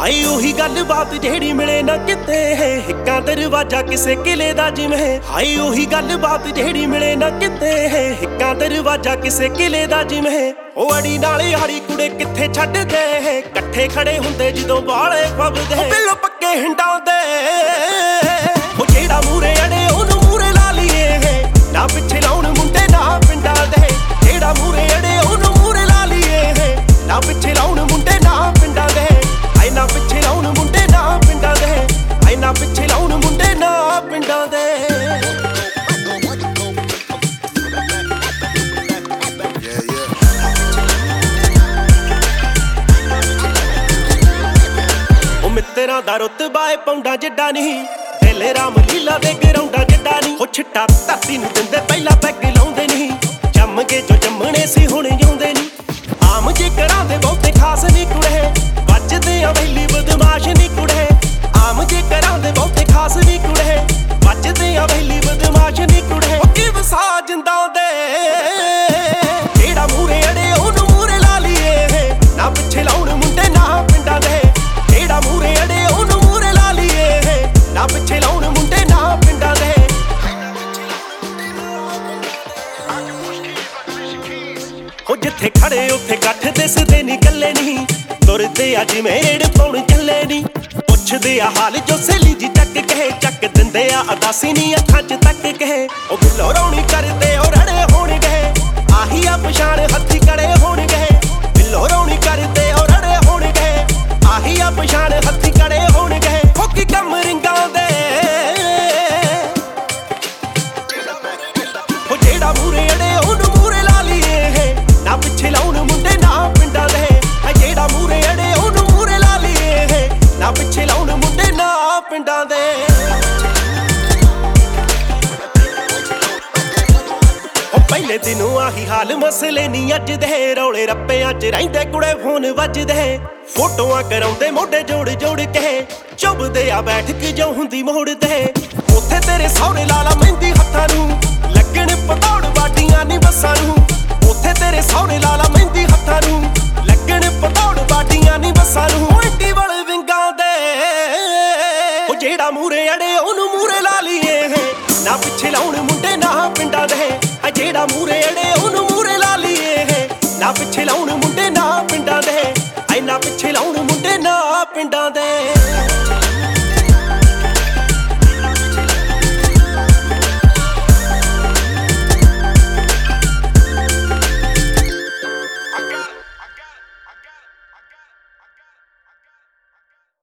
high ਉਹੀ ਗੱਲ ਬਾਤ ਜਿਹੜੀ ਮਿਲੇ ਨਾ ਕਿਤੇ ਹਿੱਕਾਂ ਦਰਵਾਜ਼ਾ ਕਿਸੇ ਕਿਲੇ ਦਾ ਜਿਵੇਂ ਹਾਈ ਉਹੀ ਗੱਲ ਬਾਤ ਜਿਹੜੀ ਮਿਲੇ ਨਾ ਕਿਤੇ ਹਿੱਕਾਂ ਦਰਵਾਜ਼ਾ ਕਿਸੇ ਕਿਲੇ ਦਾ ਜਿਵੇਂ ਉਹ ਅੜੀ ਨਾਲੇ ਹਾੜੀ ਕੁੜੇ ਕਿੱਥੇ ਛੱਡਦੇ ਇਕੱਠੇ ਖੜੇ ਹੁੰਦੇ ਜਦੋਂ ਵਾਲੇ ਫੱਬਦੇ ਬਿੱਲੋ ਪੱਕੇ ਹਿੰਡਾਂ ਦੇ ਉਹ ਜਿਹੜਾ ਮੂਰੇ ਅੜੇ ਉਹਨੂੰ ਮੂਰੇ ਲਾ ਲਈਏ ਨਾ ਪਿੱਛੇ ਲਾਉਣ ਮੁੰਡੇ ਨਾ ਪਿੰਡਾਂ ਦੇ ਜਿਹੜਾ ਮੂਰੇ ਅੜੇ ਉਹਨੂੰ ਮੂਰੇ ਲਾ ਲਈਏ ਨਾ ਪਿੱਛੇ ਲਾਉਣ ਮੁੰਡੇ ਨਾ ਪਿੰਡਾਂ ਦੇ ਆਈ ਨਾ ਪਿੱਛੇ ਲਾਉਣ ਮੁੰਡੇ ਨਾ ਪਿੰਡਾਂ ਦੇ ਆਈ ਨਾ ਪਿੱਛੇ ਲਾਉਣ ਮੁੰਡੇ ਨਾ ਪਿੰਡਾਂ ਦੇ ਉਹ ਮਿੱਤਰਾਂ ਦਾ ਰੁਤਬਾ ਏ ਪੌਂਡਾ ਜਿੱਡਾ ਨਹੀਂ ਢੇਲੇ ਰਾਮ ਲੀਲਾ ਦੇ ਗਰਾਉਂਡਾ ਜਿੱਡਾ ਨਹੀਂ ਉਹ ਛਿੱਟਾ ਧਰਤੀ ਨੂੰ ਦਿੰਦੇ ਪਹਿਲਾਂ ਪੈਗ ਲਾਉਂਦੇ ਨਹੀਂ ਜੰਮ ਕੇ ਜੋ ਜੰਮਣੇ ਸੀ ਹੁਣ ਜਿਉਂਦੇ ਨਹੀਂ ਆਮ ਜੇ ਕਰਾਂ ਦੇ ਬਹੁਤੇ ਖਾਸ ਨਹੀਂ ਕੁੜੇ ਵੱਜਦੇ ਆ ਵੈਲੀ ਬਦਮਾਸ਼ ਨਹੀਂ ਕੁੜੇ ਆਮ ਜੇ ਕਰਾਂ ਦੇ ਬਹੁਤੇ ਖਾਸ ਨਹੀਂ ਕੁੜੇ ਵੱਜਦੇ ਆ ਵੈਲੀ ਬਦਮਾਸ਼ ਨਹੀਂ ਕੁੜੇ ਉਹ ਕੀ ਵਸਾ ਜਿੰਦਾਂ ਦੇ ਜਿਹੜਾ ਮੂਰੇ ਅੜੇ ਉਹਨੂੰ ਮੂਰੇ ਲਾ ਲਈਏ ਨਾ ਪਿੱਛੇ ਲਾਉਣ ਮੁੰਡੇ ਨਾ ਪਿੰਡਾਂ ਦੇ ਜਿਹੜਾ ਮੂਰੇ ਅੜੇ ਉਹਨੂੰ ਮੂਰੇ ਲਾ ਲਈਏ ਨਾ ਪਿੱਛੇ ਲਾਉਣ ਮੁੰਡੇ ਨਾ ਪਿੰਡਾਂ ਦੇ ਉਹ ਜਿੱਥੇ ਖੜੇ ਉੱਥੇ ਇਕੱਠ ਦਿਸਦੇ ਨਹੀਂ ਇਕੱਲੇ ਨਹੀਂ ਤੁਰਦੇ ਆ ਜਿਵੇਂ ਰੇੜ ਪਾਉਣ ਚੱਲੇ ਨਹੀਂ ਪੁੱਛਦੇ ਆ ਹਾਲ ਜੋ ਸਹੇਲੀ ਜੀ ਚੱਕ ਕਹੇ ਚੱਕ ਦਿੰਦੇ ਆ ਅਦਾਸੀ ਨਹੀਂ ਅੱਖਾਂ 'ਚ ਤੱਕ ਕਹੇ ਉਹ ਬਿੱਲੋ ਰੌਣੀ ਕਰਦੇ ਉਹ ਰੜੇ ਹੋਣਗੇ ਆਹੀ ਆ ਪਛਾਣ ਹੱਥੀ ਕੜੇ ਹੋਣਗੇ ਬਿੱਲੋ ਰੌਣੀ ਕਰਦੇ ਉਹ ਰੜੇ ਹੋਣਗੇ ਆਹੀ ਆ ਪਛਾਣ ਹੱਥੀ ਕੜੇ ਹੋਣਗੇ ਫੋਕੀ ਕੰਮ ਰਿੰਗਾਂ ਦੇ ਉਹ ਜਿਹੜਾ ਮੂਰੇ ਅੜੇ ਉਹਨੂੰ ਮੂਰੇ ਲਾ ਲਈਏ ਨਾ ਪਿੱਛੇ ਲਾਉਣ ਮੁੰਡੇ ਨਾ ਪਿੰਡਾਂ ਦੇ ਜਿਹੜਾ ਮੂਰੇ ਅੜੇ ਉਹਨੂੰ ਮੂਰੇ ਲਾ ਲਈਏ ਨਾ ਪਿੱਛੇ ਲਾਉਣ ਮੁੰਡੇ ਨਾ ਪਿੰਡਾਂ ਦੇ ਉਹ ਪਹਿਲੇ ਦਿਨੋਂ ਆਹੀ ਹਾਲ ਮਸਲੇ ਨਹੀਂ ਅੱਜ ਦੇ ਰੌਲੇ ਰੱਪਿਆਂ 'ਚ ਰਹਿੰਦੇ ਕੁੜੇ ਫੋਨ ਵੱਜਦੇ ਫੋਟੋਆਂ ਕਰਾਉਂਦੇ ਮੋਢੇ ਜੋੜ ਜੋੜ ਕੇ ਚੁੱਭਦੇ ਆ ਬੈਠ ਕੇ ਜੋ ਹੁੰਦੀ ਮੋੜ ਤੇ ਉੱਥੇ ਤੇਰੇ ਸਹੁਰੇ ਲਾਲਾ ਮਹਿੰਦੀ ਹੱਥਾਂ ਨੂੰ ਲੱਗਣ ਪਤੌੜ ਬਾਡੀਆਂ ਨੀ ਬੱਸਾਂ ਨੂੰ ਉੱਥੇ ਤੇਰੇ ਸਹੁਰੇ ਲਾਲਾ ਮਹਿੰਦੀ ਹੱਥਾਂ ਨੂੰ ਲੱਗਣ ਪਤੌੜ ਬਾਡੀਆਂ ਨੀ ਬੱਸਾਂ ਨੂੰ ਇੰਟੀ ਵਾਲੇ ਵਿੰਗਾਂ ਦੇ ਉਹ ਜਿਹੜਾ ਮੂਰੇ ਅੜੇ ਉਹਨੂੰ ਮੂਰੇ ਲਾ ਲਈਏ ਨਾ ਪਿੱਛੇ ਲਾਉਣ ਮੁੰਡੇ ਨਾ ਪਿੰਡਾਂ ਦੇ ਜਿਹੜਾ ਮੂਰੇ ਅੜੇ ਉਹਨੂੰ ਮੂਰੇ ਲਾ ਲਈਏ ਨਾ ਪਿੱਛੇ ਲਾਉਣ ਮੁੰਡੇ ਨਾ ਪਿੰਡਾਂ ਦੇ ਨਾ ਪਿੱਛੇ ਲਾਉਣ ਮੁੰਡੇ ਨਾ ਪਿੰਡਾਂ ਦੇ